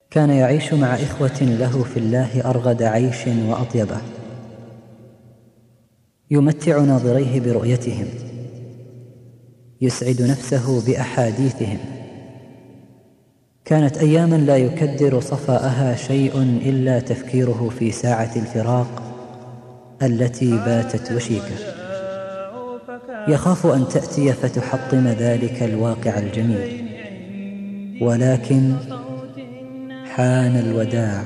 كان يعيش مع إخوة له في الله أرغد عيش وأطيبه، يمتع ناظريه برؤيتهم، يسعد نفسه بأحاديثهم. كانت أياما لا يكدر صفاءها شيء إلا تفكيره في ساعة الفراق التي باتت وشيكة، يخاف أن تأتي فتحطم ذلك الواقع الجميل. ولكن حان الوداع،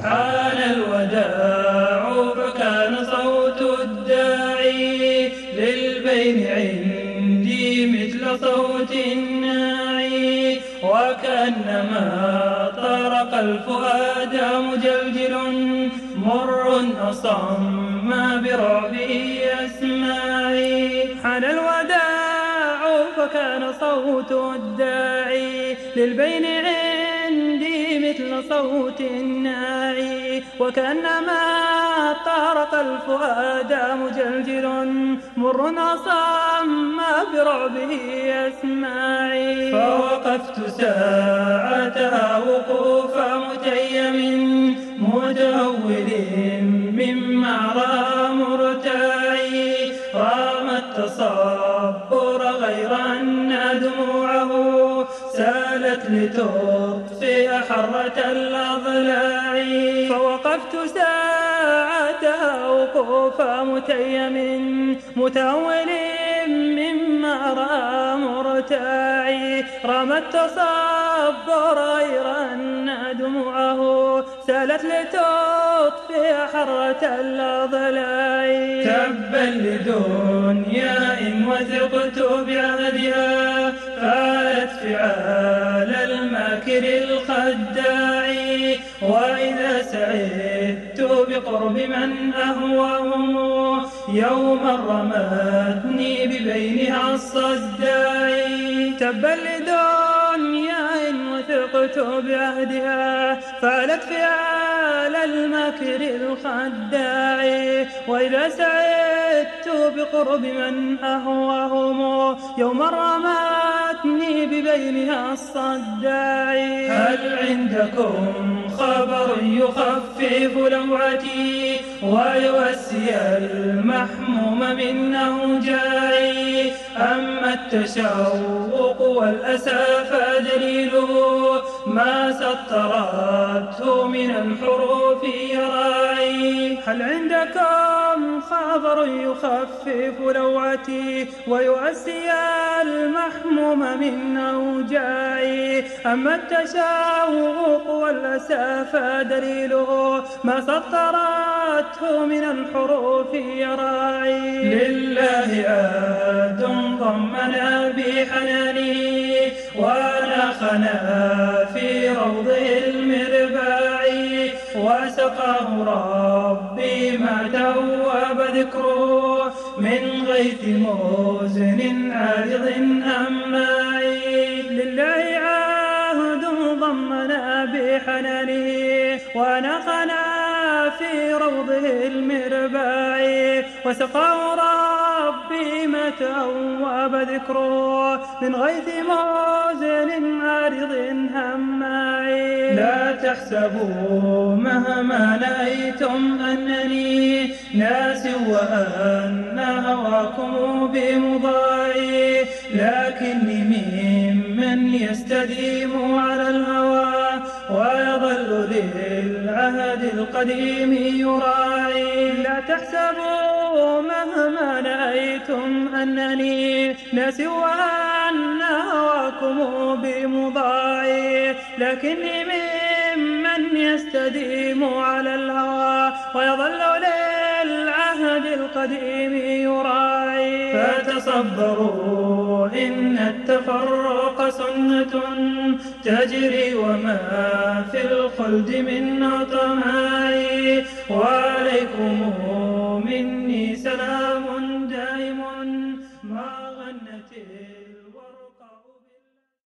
فكان صوت الداعي للبين عندي مثل صوت الناعي، وكأنما طرق الفؤاد مجلجل مر أصم برعبه أسماعي. حان الوداع فكان صوت الداعي للبين عندي مثل صوت الناعي، وكأنما طارق الفؤاد مجلجل مر أصم برعبه أسماعي. فوقفت ساعتها وقوف متيم متهول مما رأى مرتاعي، رام التصبر غير أن دموعه سالت لتطفئ حرة الأضلاع. فوقفت ساعتها وقوف متيم متهول مما رأى مرتاعي، رام التصبر غير أن دموعه سالت لتطفئ حرة الأضلاع. تبا لدنيا إن وثقت بعهدها فعلت فعال الماكر الخداع، وإذا سعدت بقرب من أهواهم يوما رمتني ببينها الصداع. تبا لدنيا إن وثقت بعهدها فعلت فعال الماكر الخداع، وإذا سعدت بقرب من أهواهم يوما رمتني ببينها الصداع. هل عندكم خبر يخفف لوعتي ويوسي المحموم من أوجاعي، أما التشوق والأسى فدليله ما سطرته من الحروف يراعي. هل عندكم خبر يخفف لوعتي ويؤسي المحموم من أوجاعي، أما التشوق والأسى فدليله ما سطرته من الحروف يراعي. لله عاد ضمنا بحنانه وناخنا في روضه المرباع، وسقاه ربي ما تواب ذكره من غيث مزن عارض أماعي. لله عهد ضمنا بحنانه وناخنا في روضه المرباع، وسقاه ربي ما تواب ذكره من غيث موزن عارض هماعي. لا تحسبوا مهما نأيتم أنني ناس وأن هواكم بمضاعي، لكني ممن يستديم على الهوى ويظل للعهد القديم يراعي. لا تحسبوا مهما نأيتم أنني ناسي وأن هواكم بمضاعي، لكني ممن يستديم على الهوى ويظل للعهد القديم يراعي. فتصبروا إن التفرق سنة تجري وما في الخلد من طماع، وعليكم